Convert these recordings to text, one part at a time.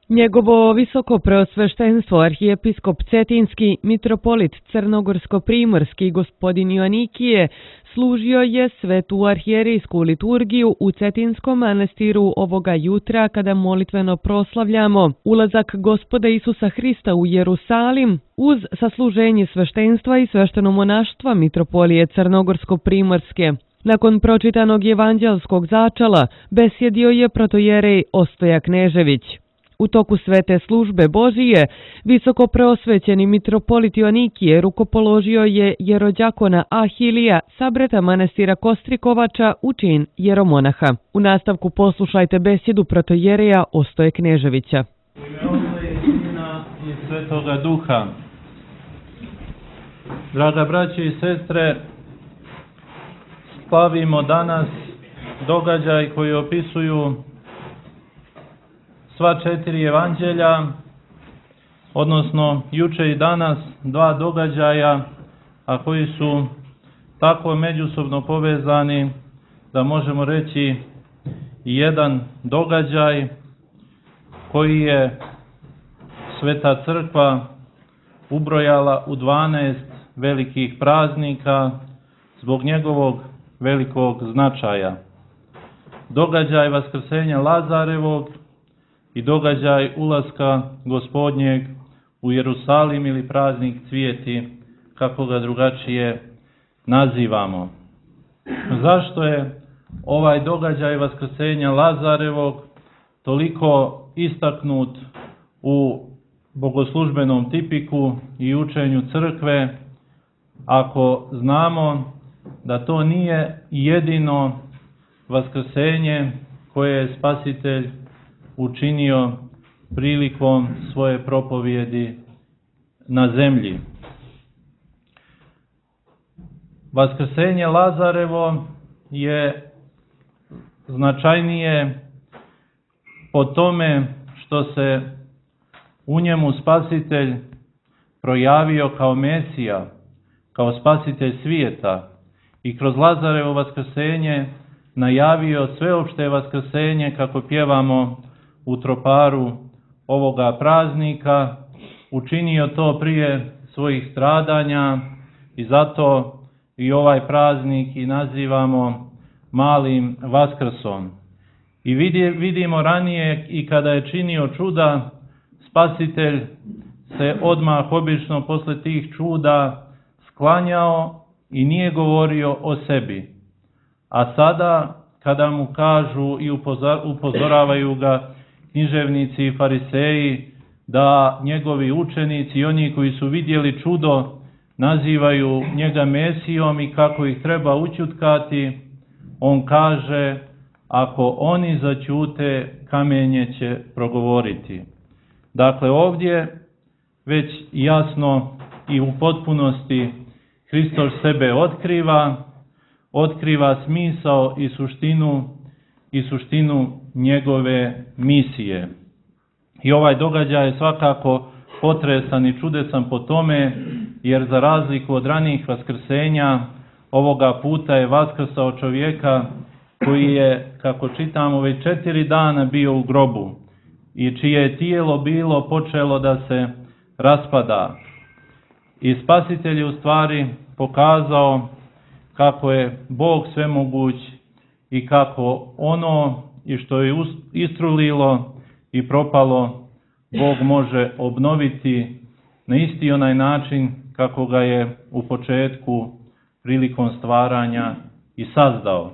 Njegovo visoko preosveštenstvo arhijepiskop Cetinski, mitropolit Crnogorsko-primorski gospodin Joanikije služio je svetu arhijerijsku liturgiju u Cetinskom manastiru ovoga jutra kada molitveno proslavljamo ulazak Gospoda Isusa Hrista u Jerusalim uz sasluženje sveštenstva i sveštenomonaštva mitropolije Crnogorsko-primorske. Nakon pročitanog evanđelskog začala besjedio je protojerej Ostoja Knežević. U toku svete službe Božije, visoko preosvećeni mitropolit Joanikije rukopoložio je jerođakona Ahilija, sabrata manastira Kostrikovača, u čin jeromonaha. U nastavku poslušajte besjedu protojereja Ostoje Kneževića. U ime Oca i Sina i Svetoga Duha. Draga braće i sestre, slavimo danas događaj koji opisuju sva 4 evanđelja, odnosno juče i danas 2 događaja, a koji su tako međusobno povezani da možemo reći jedan događaj koji je Sveta Crkva ubrojala u 12 velikih praznika zbog njegovog velikog značaja. Događaj Vaskrsenja Lazarevog i događaj ulaska Gospodnjeg u Jerusalim ili praznik Cvijeti, kako ga drugačije nazivamo. Zašto je ovaj događaj Vaskrsenja Lazarevog toliko istaknut u bogoslužbenom tipiku i učenju crkve, ako znamo da to nije jedino vaskrsenje koje je Spasitelj učinio prilikom svoje propovjedi na zemlji. Vaskrsenje Lazarevo je značajnije po tome što se u njemu Spasitelj projavio kao Mesija, kao Spasitelj svijeta i kroz Lazarevo vaskrsenje najavio sveopšte vaskrsenje, kako pjevamo u troparu ovoga praznika, učinio to prije svojih stradanja i zato i ovaj praznik i nazivamo malim Vaskrsom. I vidimo ranije i kada je činio čuda, Spasitelj se odmah obično posle tih čuda sklanjao i nije govorio o sebi. A sada kada mu kažu i upozoravaju ga književnici i fariseji da njegovi učenici i oni koji su vidjeli čudo nazivaju njega Mesijom i kako ih treba ućutkati, on kaže: ako oni zaćute, kamenje će progovoriti. Dakle, ovdje već jasno i u potpunosti Hristos sebe otkriva smisao i suštinu njegove misije. I ovaj događaj je svakako potresan i čudesan po tome, jer za razliku od ranijih vaskrsenja, ovoga puta je vaskrsao čovjeka koji je, kako čitamo, već 4 dana bio u grobu i čije je tijelo bilo počelo da se raspada. I Spasitelj je u stvari pokazao kako je Bog svemoguć i kako ono i što je istrulilo i propalo, Bog može obnoviti na isti onaj način kako ga je u početku prilikom stvaranja i sazdao.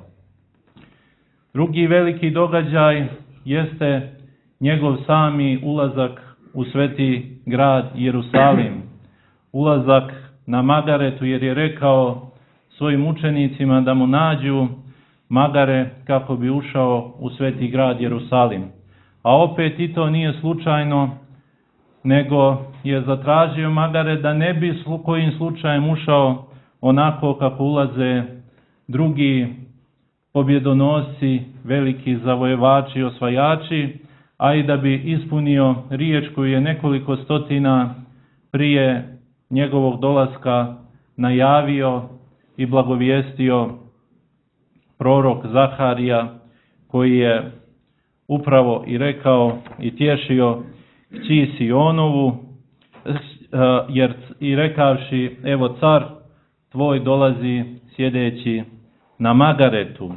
Drugi veliki događaj jeste njegov sami ulazak u sveti grad Jerusalim. Ulazak na Magaretu, jer je rekao svojim učenicima da mu nađu magare kako bi ušao u sveti grad Jerusalim. A opet i to nije slučajno, nego je zatražio magare da ne bi kojim slučajem ušao onako kako ulaze drugi pobjedonosci, veliki zavojevači i osvajači, a i da bi ispunio riječ koju je nekoliko stotina prije njegovog dolaska najavio i blagovijestio prorok Zaharija, koji je upravo i rekao i tješio kći Sionovu, jer i rekavši, evo car tvoj dolazi sjedeći na magaretu.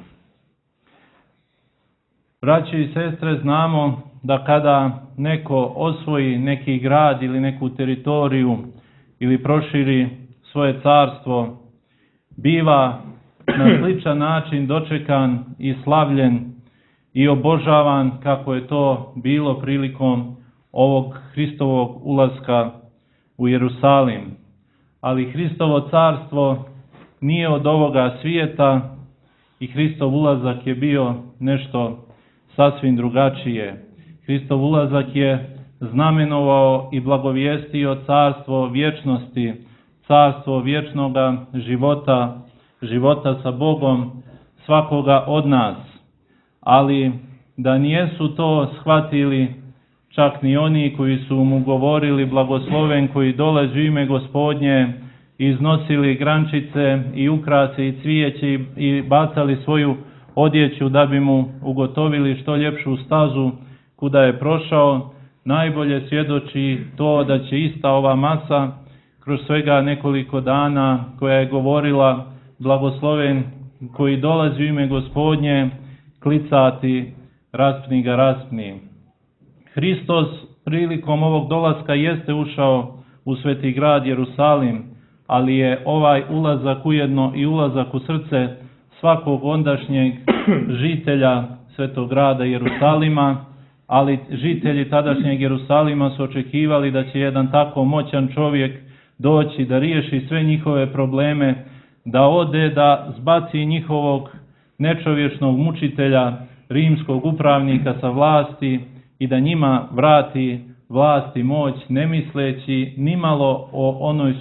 Braće i sestre, znamo da kada neko osvoji neki grad ili neku teritoriju ili proširi svoje carstvo, biva na sličan način dočekan i slavljen i obožavan kako je to bilo prilikom ovog Hristovog ulaska u Jerusalim. Ali Hristovo carstvo nije od ovoga svijeta i Hristov ulazak je bio nešto sasvim drugačije. Hristov ulazak je znamenovao i blagovijestio carstvo vječnosti, carstvo vječnoga života, života sa Bogom svakoga od nas. Ali da nijesu to shvatili čak ni oni koji su mu govorili blagosloven koji dolazi u ime Gospodnje, iznosili grančice i ukrase i cvijeće i bacali svoju odjeću da bi mu ugotovili što ljepšu stazu kuda je prošao, najbolje svjedoči to da će ista ova masa kroz svega nekoliko dana koja je govorila blagosloven koji dolazi u ime Gospodnje klicati raspni ga, raspni. Hristos prilikom ovog dolaska jeste ušao u sveti grad Jerusalim, ali je ovaj ulazak ujedno i ulazak u srce svakog ondašnjeg žitelja svetog grada Jerusalima, ali žitelji tadašnjeg Jerusalima su očekivali da će jedan tako moćan čovjek doći da riješi sve njihove probleme, da ode, da zbaci njihovog nečovječnog mučitelja, rimskog upravnika sa vlasti i da njima vrati vlast i moć, ne misleći nimalo o onoj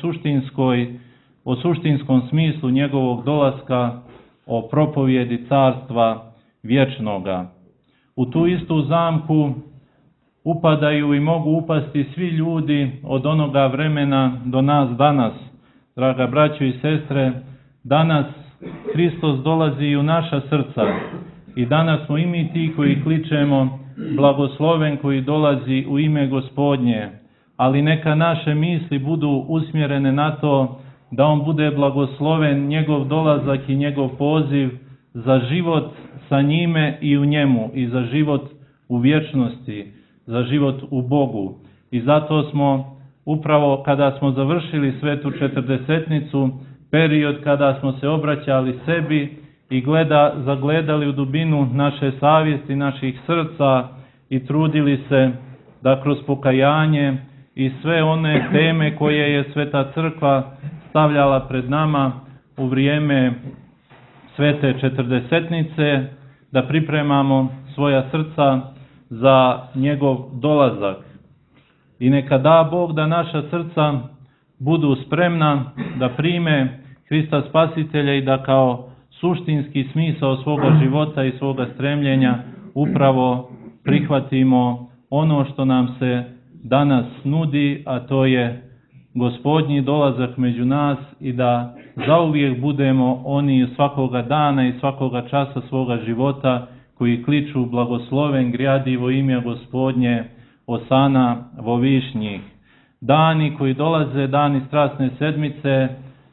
suštinskom smislu njegovog dolaska, o propovjedi carstva vječnoga. U tu istu zamku upadaju i mogu upasti svi ljudi od onoga vremena do nas danas. Draga braćo i sestre, danas Hristos dolazi u naša srca i danas smo i mi ti koji kličemo blagosloven koji dolazi u ime Gospodnje, ali neka naše misli budu usmjerene na to da on bude blagosloven, njegov dolazak i njegov poziv za život sa njime i u njemu i za život u vječnosti, za život u Bogu. I zato smo upravo kada smo završili svetu četrdesetnicu, period kada smo se obraćali sebi i zagledali u dubinu naše savjesti, naših srca i trudili se da kroz pokajanje i sve one teme koje je Sveta Crkva stavljala pred nama u vrijeme svete četrdesetnice, da pripremamo svoja srca za njegov dolazak. I neka da Bog da naša srca budu spremna da prime Hrista Spasitelja i da kao suštinski smisao svoga života i svoga stremljenja upravo prihvatimo ono što nam se danas nudi, a to je Gospodnji dolazak među nas i da zauvijek budemo oni svakoga dana i svakoga časa svoga života koji kliču blagosloven grjadivo ime Gospodnje, osana vo višnjih. Dani koji dolaze, dani strasne sedmice,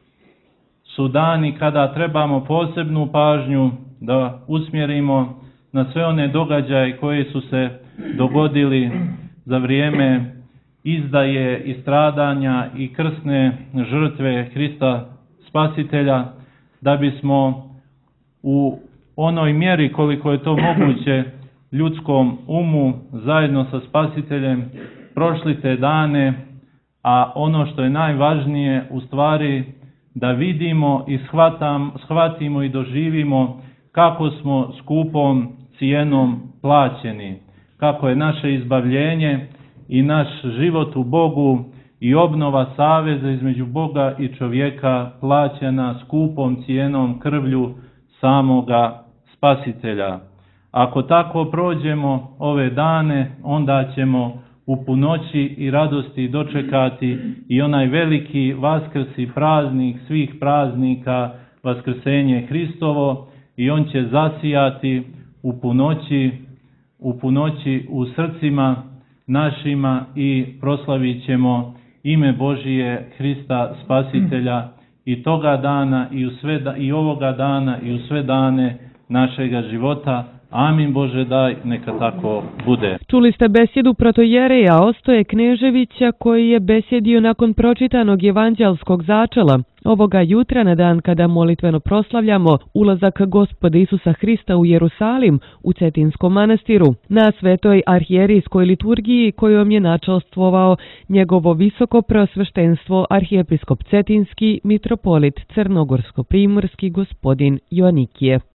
su dani kada trebamo posebnu pažnju da usmjerimo na sve one događaje koji su se dogodili za vrijeme izdaje i stradanja i krsne žrtve Hrista Spasitelja, da bismo u onoj mjeri koliko je to moguće ljudskom umu zajedno sa Spasiteljem prošli te dane, a ono što je najvažnije u stvari da vidimo i shvatimo i doživimo kako smo skupom cijenom plaćeni, kako je naše izbavljenje i naš život u Bogu i obnova saveza između Boga i čovjeka plaćena skupom cijenom krvlju samoga Spasitelja. Ako tako prođemo ove dane, onda ćemo u punoći i radosti dočekati i onaj veliki Vaskrs i praznik svih praznika, Vaskrsenje Hristovo, i on će zasijati u punoći u srcima našima i proslavit ćemo ime Božije, Hrista Spasitelja i toga dana i ovoga dana i u sve dane našega života. Amin Bože daj, neka tako bude. Čuli ste besjedu protojereja Ostoje Kneževića koji je besjedio nakon pročitanog evanđelskog začela. Ovoga jutra, na dan kada molitveno proslavljamo ulazak Gospoda Isusa Hrista u Jerusalim, u Cetinskom manastiru, na svetoj arhijerijskoj liturgiji kojom je načelstvovao njegovo visoko preosveštenstvo arhijepiskop Cetinski, mitropolit Crnogorsko-primorski gospodin Joanikije.